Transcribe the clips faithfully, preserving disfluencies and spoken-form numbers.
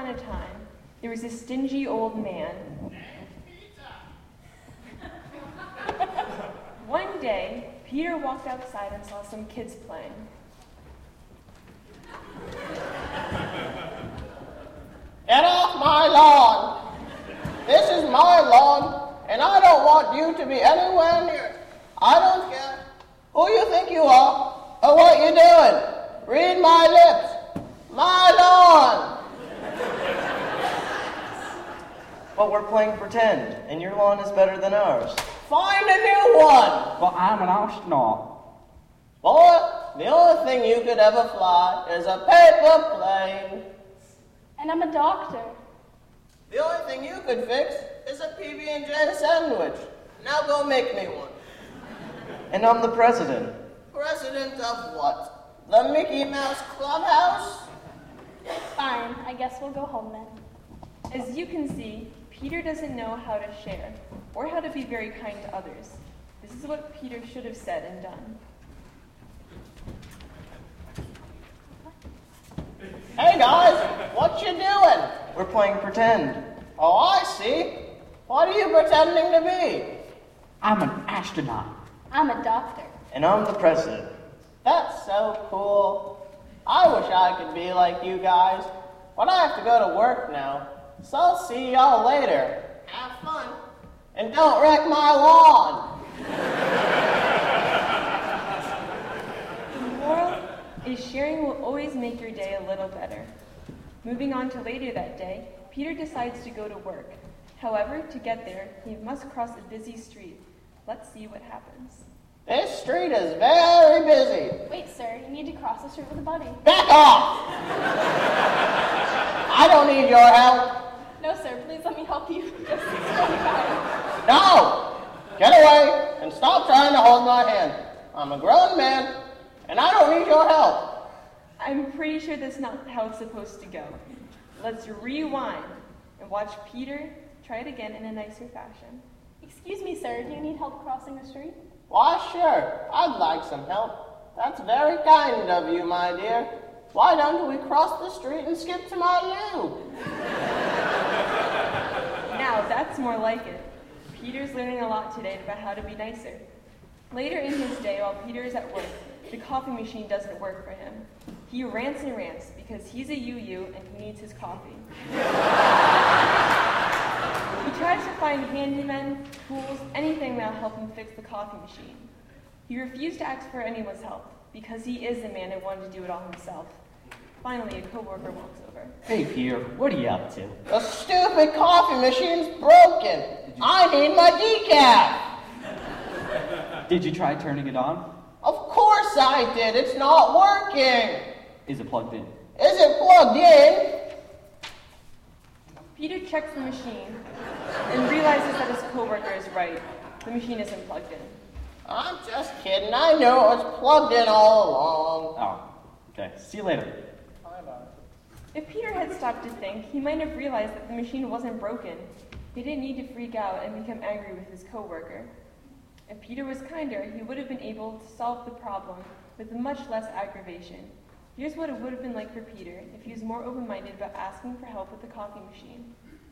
upon a time, there was a stingy old man. One day, Peter walked outside and saw some kids playing. Get off my lawn! This is my lawn, and I don't want you to be anywhere near it. I don't care who you think you are or what you're doing. Read my lips. My lawn! But we're playing pretend, and your lawn is better than ours. Find a new one! But I'm an astronaut. Boy, the only thing you could ever fly is a paper plane. And I'm a doctor. The only thing you could fix is a P B and J sandwich. Now go make me one. And I'm the president. President of what? The Mickey Mouse Clubhouse? Fine, I guess we'll go home then. As you can see, Peter doesn't know how to share or how to be very kind to others. This is what Peter should have said and done. Hey guys, what you doing? We're playing pretend. Oh, I see. What are you pretending to be? I'm an astronaut. I'm a doctor. And I'm the president. That's so cool. I wish I could be like you guys, but I have to go to work now. So I'll see y'all later. Have fun. And don't wreck my lawn. The moral is sharing will always make your day a little better. Moving on to later that day, Peter decides to go to work. However, to get there, he must cross a busy street. Let's see what happens. This street is very busy. Wait, sir, you need to cross the street with a buddy. Back off! I don't need your help. No, sir, please let me help you. Just slowly by. No! Get away and stop trying to hold my hand. I'm a grown man, and I don't need your help. I'm pretty sure that's not how it's supposed to go. Let's rewind and watch Peter try it again in a nicer fashion. Excuse me, sir, do you need help crossing the street? Why, sure. I'd like some help. That's very kind of you, my dear. Why don't we cross the street and skip to my loo? Now, that's more like it. Peter's learning a lot today about how to be nicer. Later in his day, while Peter is at work, the coffee machine doesn't work for him. He rants and rants because he's a U U and he needs his coffee. He tries to find handymen, tools, anything that'll help him fix the coffee machine. He refused to ask for anyone's help because he is the man who wanted to do it all himself. Finally, a coworker walks over. Hey, Peter, what are you up to? The stupid coffee machine's broken. I need my decaf. Did you try turning it on? Of course I did. It's not working. Is it plugged in? Is it plugged in? Peter checks the machine and realizes that his coworker is right. The machine isn't plugged in. I'm just kidding. I knew it was plugged in all along. Oh, okay. See you later. If Peter had stopped to think, he might have realized that the machine wasn't broken. He didn't need to freak out and become angry with his coworker. If Peter was kinder, he would have been able to solve the problem with much less aggravation. Here's what it would have been like for Peter if he was more open-minded about asking for help with the coffee machine.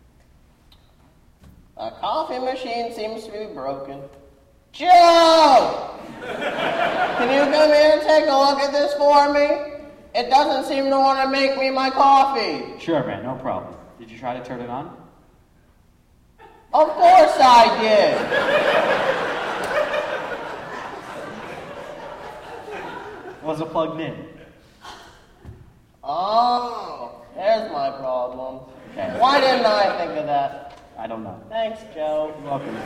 The coffee machine seems to be broken. Joe! Can you come here and take a look at this for me? It doesn't seem to want to make me my coffee. Sure, man, no problem. Did you try to turn it on? Of course I did. Was it plugged in? Oh, there's my problem. Okay. Why didn't I think of that? I don't know. Thanks, Joe. You're welcome.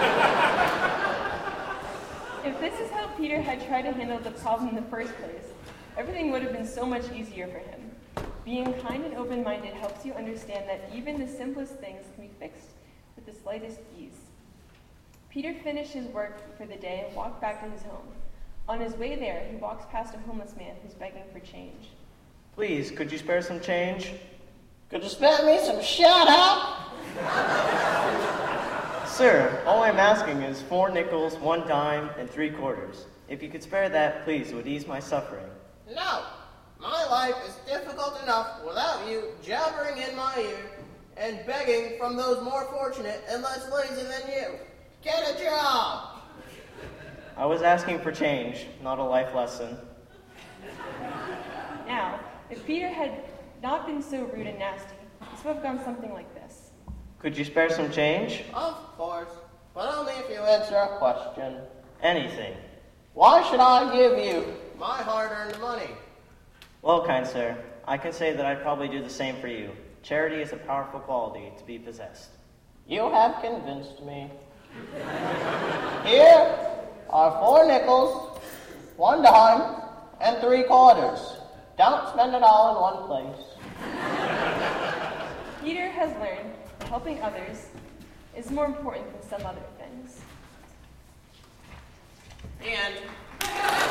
If this is how Peter had tried to handle the problem in the first place, everything would have been so much easier for him. Being kind and open-minded helps you understand that even the simplest things can be fixed with the slightest ease. Peter finished his work for the day and walked back to his home. On his way there, he walks past a homeless man who's begging for change. Please, could you spare some change? Could you spare me some shut up? Sir, all I'm asking is four nickels, one dime, and three quarters. If you could spare that, please, it would ease my suffering. No, My life is difficult enough without you jabbering in my ear and begging from those more fortunate and less lazy than you. Get a job! I was asking for change, not a life lesson. Now, if Peter had not been so rude and nasty, this would have gone something like this. Could you spare some change? Of course, but only if you answer a question. Anything. Why should I give you my hard-earned money? Well, kind sir, I can say that I'd probably do the same for you. Charity is a powerful quality to be possessed. You have convinced me. Here are four nickels, one dime, and three quarters. Don't spend it all in one place. Peter has learned that helping others is more important than some other things. The end.